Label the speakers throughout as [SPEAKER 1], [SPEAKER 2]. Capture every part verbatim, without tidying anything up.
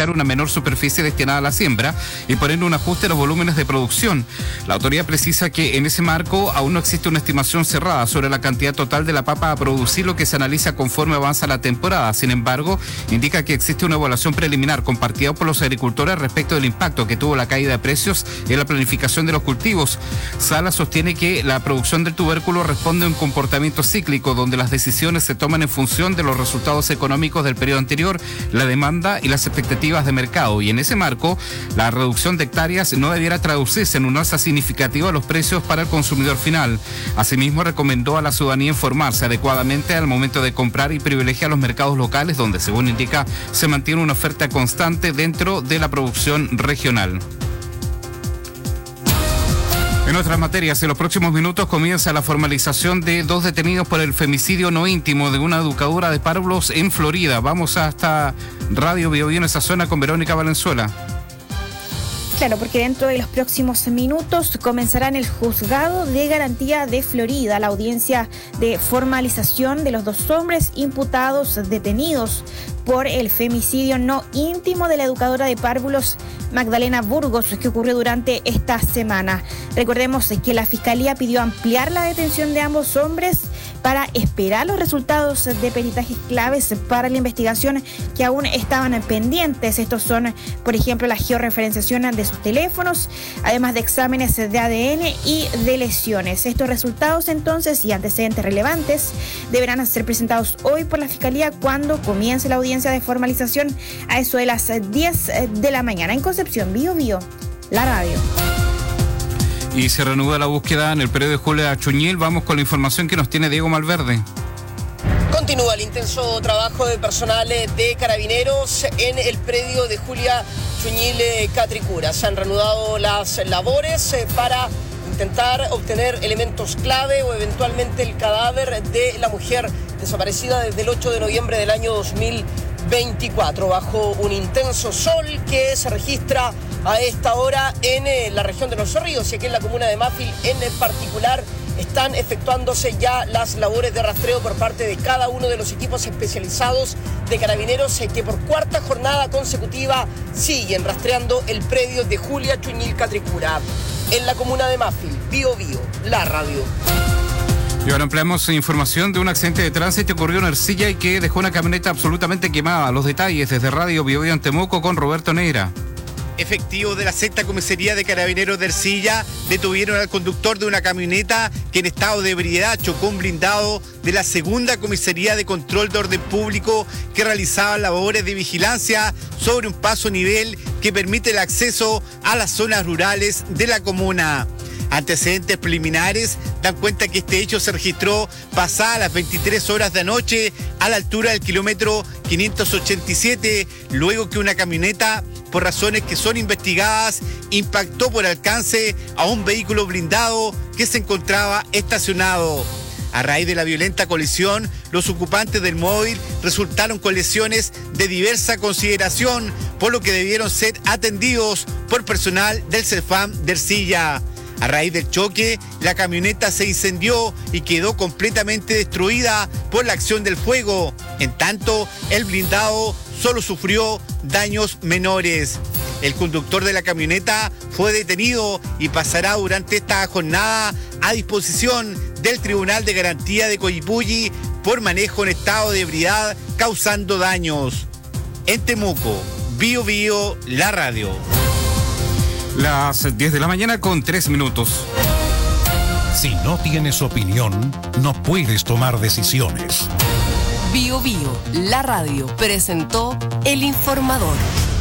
[SPEAKER 1] habilitar una menor superficie destinada a la siembra y poner un ajuste a los volúmenes de producción. La autoridad precisa que en ese marco aún no existe una estimación cerrada sobre la cantidad total de la papa a producir, lo que se analiza conforme avanza la temporada. Sin embargo, indica que existe una evaluación preliminar compartida por los agricultores respecto del impacto que tuvo la caída de precios en la planificación de los cultivos. Sala sostiene que la producción del tubérculo responde a un comportamiento cíclico donde las decisiones se toman en función de los resultados económicos del periodo anterior, la demanda y las expectativas de mercado, y en ese marco la reducción de hectáreas no debiera traducirse en un alza significativa de los precios para el consumidor final. Asimismo, recomendó a la ciudadanía informarse adecuadamente al momento de comprar y privilegiar los mercados locales donde, según indica, se mantiene una oferta constante dentro de la producción regional. En otras materias, en los próximos minutos comienza la formalización de dos detenidos por el femicidio no íntimo de una educadora de párvulos en Florida. Vamos hasta Radio Bio Bio en esa zona con Verónica Valenzuela.
[SPEAKER 2] Claro, porque dentro de los próximos minutos comenzará en el Juzgado de Garantía de Florida la audiencia de formalización de los dos hombres imputados detenidos por el femicidio no íntimo de la educadora de párvulos Magdalena Burgos, que ocurrió durante esta semana. Recordemos que la Fiscalía pidió ampliar la detención de ambos hombres para esperar los resultados de peritajes claves para la investigación que aún estaban pendientes. Estos son, por ejemplo, la georreferenciación de sus teléfonos, además de exámenes de A D N y de lesiones. Estos resultados, entonces, y antecedentes relevantes deberán ser presentados hoy por la Fiscalía cuando comience la audiencia de formalización a eso de las diez de la mañana. En Concepción, Bio Bio, la radio.
[SPEAKER 1] Y se reanuda la búsqueda en el predio de Julia Chuñil. Vamos con la información que nos tiene Diego Malverde.
[SPEAKER 3] Continúa el intenso trabajo de personal de Carabineros en el predio de Julia Chuñil Catricura. Se han reanudado las labores para intentar obtener elementos clave o eventualmente el cadáver de la mujer desaparecida desde el ocho de noviembre del año dos mil veinticuatro, bajo un intenso sol que se registra a esta hora en la región de Los Ríos y aquí en la comuna de Mafil en particular. Están efectuándose ya las labores de rastreo por parte de cada uno de los equipos especializados de Carabineros que por cuarta jornada consecutiva siguen rastreando el predio de Julia Chuñil Catricura en la comuna de Mafil. Bio Bio, la radio.
[SPEAKER 1] Y ahora ampliamos información de un accidente de tránsito que ocurrió en Ercilla y que dejó una camioneta absolutamente quemada. Los detalles desde Radio Bio Bio en Temuco con Roberto Neira.
[SPEAKER 4] Efectivos de la sexta comisaría de Carabineros de Ercilla detuvieron al conductor de una camioneta que en estado de ebriedad chocó un blindado de la segunda comisaría de control de orden público que realizaba labores de vigilancia sobre un paso a nivel que permite el acceso a las zonas rurales de la comuna. Antecedentes preliminares dan cuenta que este hecho se registró pasadas las veintitrés horas de anoche a la altura del kilómetro quinientos ochenta y siete, luego que una camioneta, por razones que son investigadas, impactó por alcance a un vehículo blindado que se encontraba estacionado. A raíz de la violenta colisión, los ocupantes del móvil resultaron con lesiones de diversa consideración, por lo que debieron ser atendidos por personal del CEFAM de Ercilla. A raíz del choque, la camioneta se incendió y quedó completamente destruida por la acción del fuego. En tanto, el blindado solo sufrió daños menores. El conductor de la camioneta fue detenido y pasará durante esta jornada a disposición del Tribunal de Garantía de Coyipulli por manejo en estado de ebriedad causando daños. En Temuco, Bio Bio, la radio.
[SPEAKER 1] Las diez de la mañana con tres minutos.
[SPEAKER 5] Si no tienes opinión, no puedes tomar decisiones.
[SPEAKER 6] Bio Bio, la radio, presentó El Informador.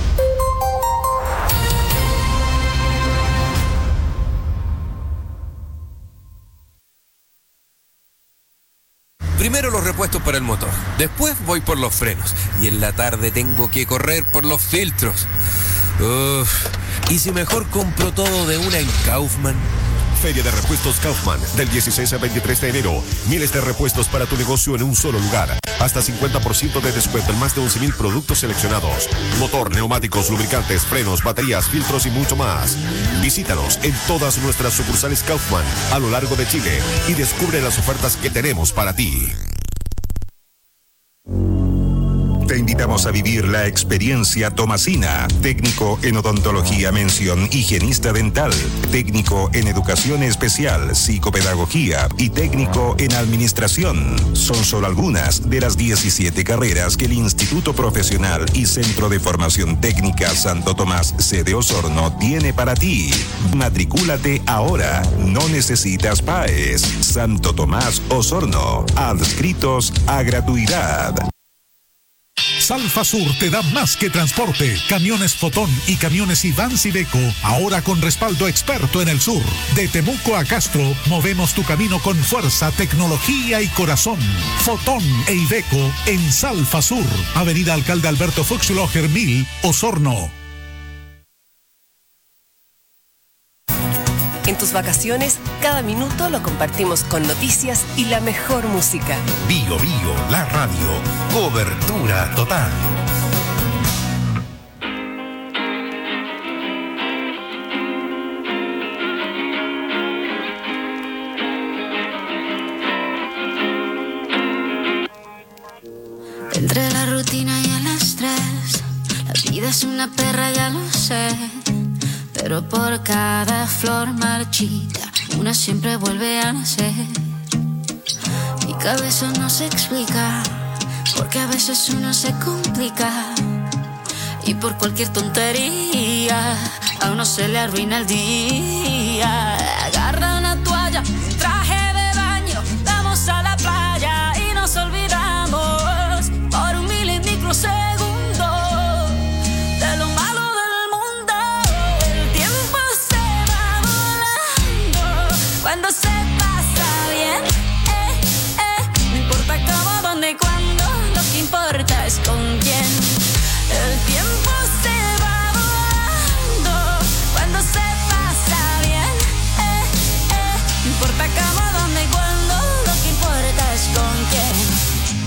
[SPEAKER 7] Primero los repuestos para el motor, después voy por los frenos y en la tarde tengo que correr por los filtros. Uf, ¿y si mejor compro todo de una en Kaufman?
[SPEAKER 8] Feria de Repuestos Kaufman, del dieciséis al veintitrés de enero. Miles de repuestos para tu negocio en un solo lugar. Hasta cincuenta por ciento de descuento en más de once mil productos seleccionados. Motor, neumáticos, lubricantes, frenos, baterías, filtros y mucho más. Visítanos en todas nuestras sucursales Kaufman a lo largo de Chile y descubre las ofertas que tenemos para ti.
[SPEAKER 9] Te invitamos a vivir la experiencia Tomasina, técnico en odontología mención higienista dental, técnico en educación especial, psicopedagogía y técnico en administración. Son solo algunas de las diecisiete carreras que el Instituto Profesional y Centro de Formación Técnica Santo Tomás, sede Osorno, tiene para ti. Matricúlate ahora, no necesitas P A E S. Santo Tomás Osorno, adscritos a gratuidad.
[SPEAKER 5] Salfa Sur te da más que transporte. Camiones Fotón y camiones Ivans Iveco, ahora con respaldo experto en el sur. De Temuco a Castro, movemos tu camino con fuerza, tecnología y corazón. Fotón e Iveco en Salfa Sur, Avenida Alcalde Alberto Fuchsloher mil, Osorno.
[SPEAKER 6] En tus vacaciones, cada minuto lo compartimos con noticias y la mejor música.
[SPEAKER 5] Bio Bio, la radio. Cobertura total.
[SPEAKER 10] Entre la rutina y el estrés, la vida es una perra, ya lo sé. Pero por cada flor marchita, una siempre vuelve a nacer. Mi cabeza no se explica, porque a veces uno se complica. Y por cualquier tontería, a uno se le arruina el día. Agarra una toalla, un traje de baño, vamos a la playa y nos olvidamos por un milimicrosegundo de lo malo del mundo. El tiempo se va volando cuando se pasa bien. Eh, eh, no importa cómo, dónde y cuándo, lo que importa es con quién. El tiempo se va volando cuando se pasa bien. Eh, eh, no importa cómo, dónde y cuándo, lo que importa es con quién.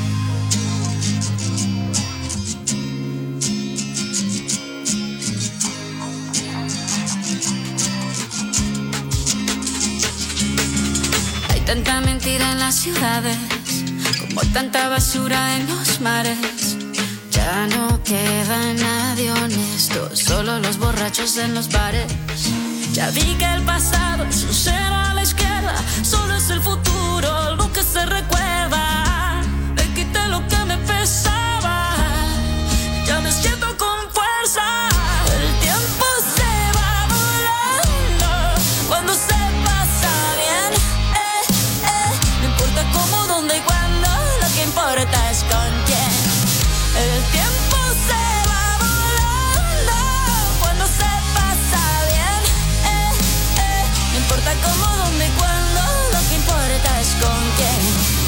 [SPEAKER 10] Hay tanta mentira en las ciudades, como tanta basura en los mares. Ya no queda nadie honesto, solo los borrachos en los bares. Ya vi que el pasado es un cero a la izquierda, solo es el futuro lo que se recuerda. Me quité lo que me pesaba, ya me siento con fuerza. El tiempo se va volando cuando se pasa bien. Eh, eh, no importa cómo, dónde y cuándo, lo que importa es con quién. El tiempo se va volando cuando se pasa bien. Eh, eh, no importa cómo, dónde y cuándo, lo que importa es con quién.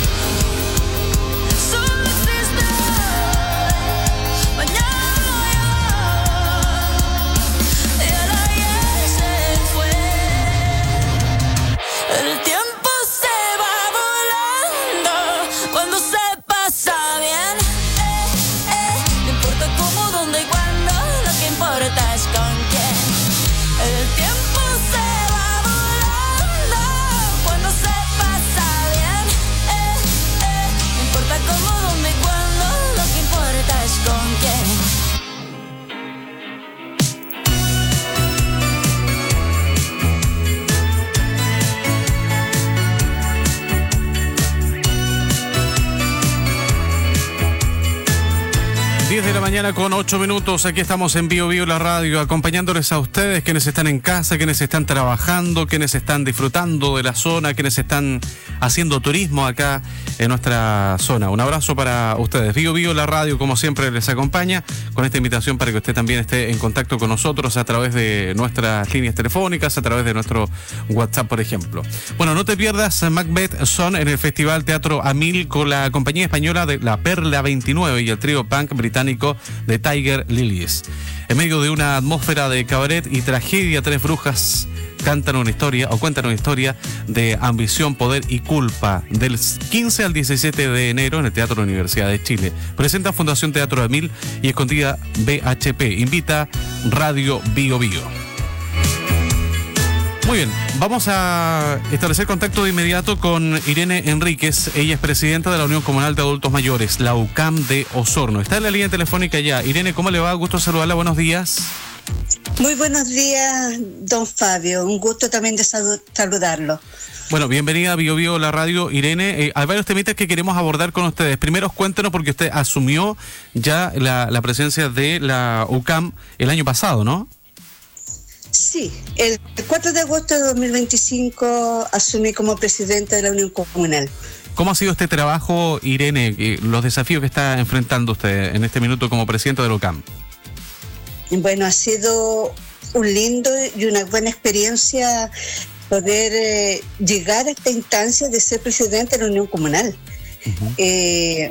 [SPEAKER 10] Solo existe hoy, mañana yo, y el ayer se fue. El tiempo se va volando cuando se pasa bien. Importa es con quién. El tiempo se va volando cuando se pasa bien. Eh, eh, no importa cómo, dónde y cuándo, lo que importa es con quién.
[SPEAKER 1] diez de la mañana con ocho minutos, aquí estamos en Bio Bio la radio, acompañándoles a ustedes, quienes están en casa, quienes están trabajando, quienes están disfrutando de la zona, quienes están haciendo turismo acá en nuestra zona. Un abrazo para ustedes. Bio Bio la radio, como siempre, les acompaña con esta invitación para que usted también esté en contacto con nosotros a través de nuestras líneas telefónicas, a través de nuestro WhatsApp, por ejemplo. Bueno, no te pierdas Macbeth Son en el Festival Teatro Amil con la compañía española de La Perla veintinueve y el trío punk británico de Tiger Lilies. En medio de una atmósfera de cabaret y tragedia, tres brujas cantan una historia o cuentan una historia de ambición, poder y culpa. Del quince al diecisiete de enero en el Teatro Universidad de Chile. Presenta Fundación Teatro Amil y Escondida B H P. Invita Radio Bio Bio.
[SPEAKER 11] Muy bien, vamos a establecer contacto de inmediato con Irene Enríquez. Ella es presidenta de la Unión Comunal de Adultos Mayores, la U C A M de Osorno. Está en la línea telefónica ya. Irene, ¿cómo le va? Gusto saludarla, buenos días.
[SPEAKER 12] Muy buenos días, don Fabio. Un gusto también de saludarlo.
[SPEAKER 11] Bueno, bienvenida a Bio Bio, la radio, Irene. Eh, hay varios temitas que queremos abordar con ustedes. Primero, cuéntenos, porque usted asumió ya la, la presidencia de la U C A M el año pasado, ¿no?
[SPEAKER 12] Sí, el cuatro de agosto de dos mil veinticinco asumí como presidenta de la Unión Comunal.
[SPEAKER 11] ¿Cómo ha sido este trabajo, Irene? Eh, los desafíos que está enfrentando usted en este minuto como presidenta de la U C A M.
[SPEAKER 12] Bueno, ha sido un lindo y una buena experiencia poder eh, llegar a esta instancia de ser presidente de la Unión Comunal. Uh-huh. Eh,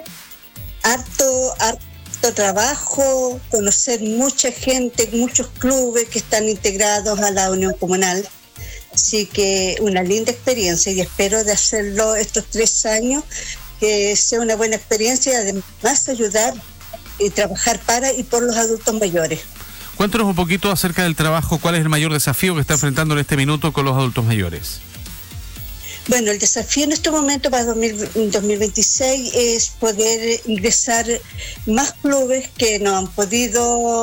[SPEAKER 12] harto, harto trabajo, conocer mucha gente, muchos clubes que están integrados a la Unión Comunal. Así que una linda experiencia y espero de hacerlo estos tres años, que sea una buena experiencia y además ayudar y trabajar para y por los adultos mayores.
[SPEAKER 11] Cuéntanos un poquito acerca del trabajo. ¿Cuál es el mayor desafío que está enfrentando en este minuto con los adultos mayores?
[SPEAKER 12] Bueno, el desafío en este momento para dos mil veintiséis es poder ingresar más clubes que no han podido,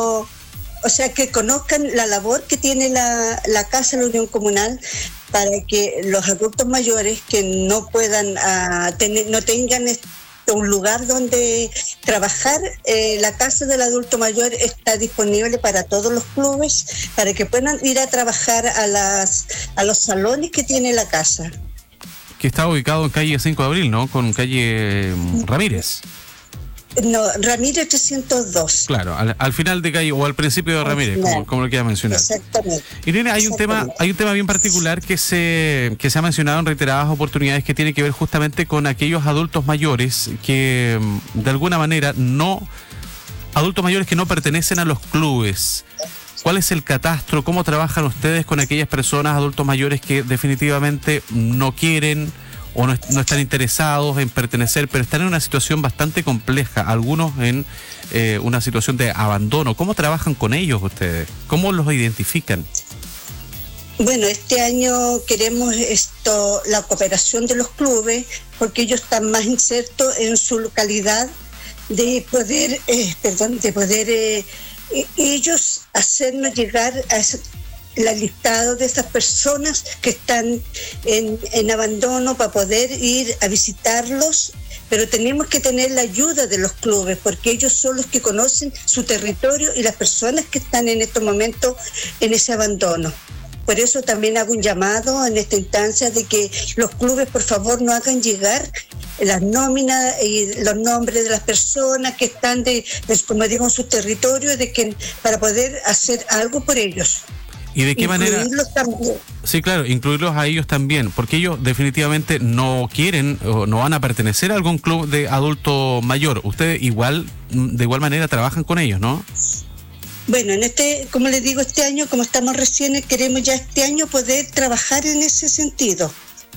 [SPEAKER 12] o sea, que conozcan la labor que tiene la, la Casa de la Unión Comunal para que los adultos mayores que no puedan uh, tener, no tengan un lugar donde trabajar, eh, la Casa del Adulto Mayor está disponible para todos los clubes, para que puedan ir a trabajar a las a los salones que tiene la casa.
[SPEAKER 11] Que está ubicado en calle cinco de abril, ¿no? Con calle Ramírez.
[SPEAKER 12] No, Ramírez trescientos dos.
[SPEAKER 11] Claro, al, al final de calle o al principio de Ramírez, como, como lo quiera mencionar.
[SPEAKER 12] Exactamente.
[SPEAKER 11] Irene, hay un tema, hay un tema bien particular que se, que se ha mencionado en reiteradas oportunidades, que tiene que ver justamente con aquellos adultos mayores que de alguna manera no, adultos mayores que no pertenecen a los clubes. ¿Cuál es el catastro? ¿Cómo trabajan ustedes con aquellas personas, adultos mayores, que definitivamente no quieren o no, no están interesados en pertenecer, pero están en una situación bastante compleja, algunos en eh, una situación de abandono? ¿Cómo trabajan con ellos ustedes? ¿Cómo los identifican?
[SPEAKER 12] Bueno, este año queremos esto, la cooperación de los clubes, porque ellos están más insertos en su localidad, de poder, eh, perdón, de poder eh, ellos hacernos llegar a ese, el listado de esas personas que están en, en abandono, para poder ir a visitarlos, pero tenemos que tener la ayuda de los clubes, porque ellos son los que conocen su territorio y las personas que están en estos momentos en ese abandono. Por eso también hago un llamado en esta instancia de que los clubes, por favor, no hagan llegar las nóminas y los nombres de las personas que están, de, de como digo, en su territorio, de que para poder hacer algo por ellos.
[SPEAKER 11] ¿Y de qué manera?
[SPEAKER 12] También.
[SPEAKER 11] Sí, claro, incluirlos a ellos también, porque ellos definitivamente no quieren o no van a pertenecer a algún club de adulto mayor. Ustedes igual, de igual manera trabajan con ellos, ¿no?
[SPEAKER 12] Bueno, en este, como les digo, este año, como estamos recién, queremos ya este año poder trabajar en ese sentido.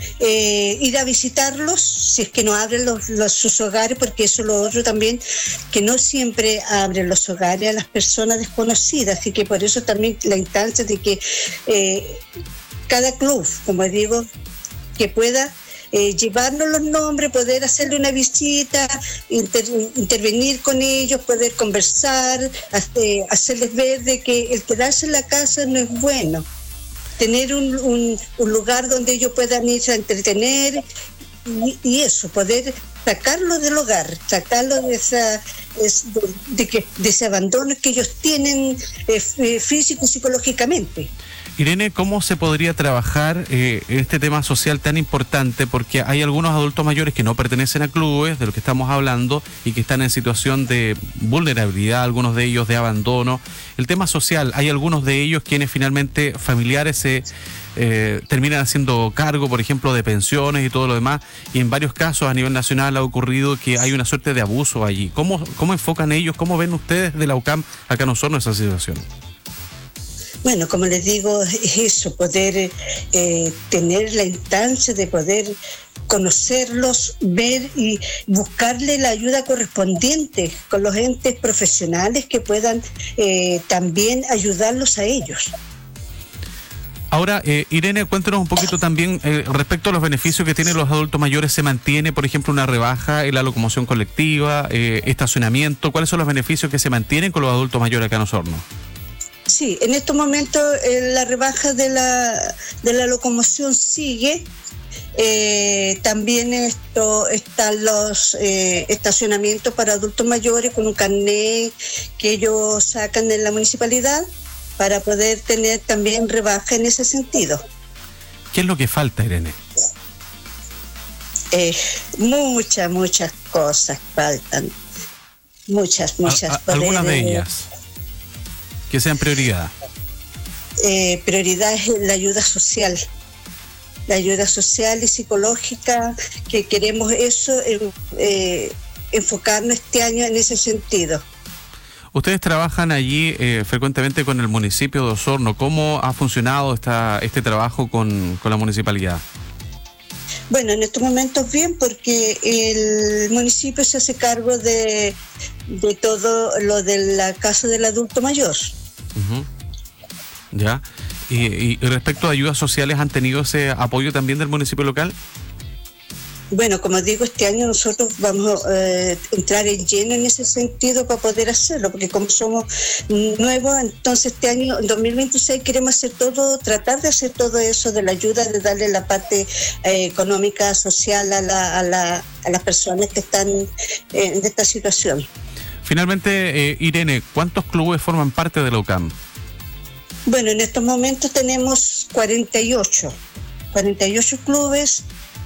[SPEAKER 12] Eh, ir a visitarlos, si es que no abren los, los, sus hogares, porque eso es lo otro también, que no siempre abren los hogares a las personas desconocidas, así que por eso también la instancia de que eh, cada club, como digo, que pueda eh, llevarnos los nombres, poder hacerle una visita, inter, intervenir con ellos, poder conversar, hacer, hacerles ver de que el quedarse en la casa no es bueno. Tener un, un, un lugar donde ellos puedan irse a entretener y, y eso, poder sacarlo del hogar, sacarlo de esa de, de, que, de ese abandono que ellos tienen eh, físico y psicológicamente.
[SPEAKER 11] Irene, ¿cómo se podría trabajar eh, este tema social tan importante? Porque hay algunos adultos mayores que no pertenecen a clubes, de los que estamos hablando, y que están en situación de vulnerabilidad, algunos de ellos de abandono. El tema social, hay algunos de ellos quienes finalmente familiares se eh, terminan haciendo cargo, por ejemplo, de pensiones y todo lo demás, y en varios casos a nivel nacional ha ocurrido que hay una suerte de abuso allí. ¿Cómo, cómo enfocan ellos, cómo ven ustedes de la U C A M acá en Osorno esa situación?
[SPEAKER 12] Bueno, como les digo, es eso, poder eh, tener la instancia de poder conocerlos, ver y buscarle la ayuda correspondiente con los entes profesionales que puedan eh, también ayudarlos a ellos.
[SPEAKER 11] Ahora, eh, Irene, cuéntanos un poquito también eh, respecto a los beneficios que tienen los adultos mayores. ¿Se mantiene, por ejemplo, una rebaja en la locomoción colectiva, eh, estacionamiento? ¿Cuáles son los beneficios que se mantienen con los adultos mayores acá en Osorno?
[SPEAKER 12] Sí, en estos momentos eh, la rebaja de la, de la locomoción sigue. Eh, también esto están los eh, estacionamientos para adultos mayores con un carnet que ellos sacan en la municipalidad para poder tener también rebaja en ese sentido.
[SPEAKER 11] ¿Qué es lo que falta, Irene?
[SPEAKER 12] Eh, muchas, muchas cosas faltan. Muchas, muchas.
[SPEAKER 11] A, a, algunas de ellas que sean prioridad.
[SPEAKER 12] Eh, prioridad es la ayuda social. La ayuda social y psicológica, que queremos eso, eh, eh, enfocarnos este año en ese sentido.
[SPEAKER 11] Ustedes trabajan allí eh, frecuentemente con el municipio de Osorno. ¿Cómo ha funcionado esta, este trabajo con, con la municipalidad?
[SPEAKER 12] Bueno, en estos momentos bien, porque el municipio se hace cargo de, de todo lo de la casa del adulto mayor.
[SPEAKER 11] Uh-huh. Ya. Y, y respecto a ayudas sociales, ¿han tenido ese apoyo también del municipio local?
[SPEAKER 12] Bueno, como digo, este año nosotros vamos a eh, entrar en lleno en ese sentido para poder hacerlo, porque como somos nuevos, entonces este año, en dos mil veintiséis, queremos hacer todo, tratar de hacer todo eso de la ayuda, de darle la parte eh, económica, social a, la, a, la, a las personas que están eh, en esta situación.
[SPEAKER 11] Finalmente, eh, Irene, ¿cuántos clubes forman parte de la U C A M?
[SPEAKER 12] Bueno, en estos momentos tenemos cuarenta y ocho, cuarenta y ocho clubes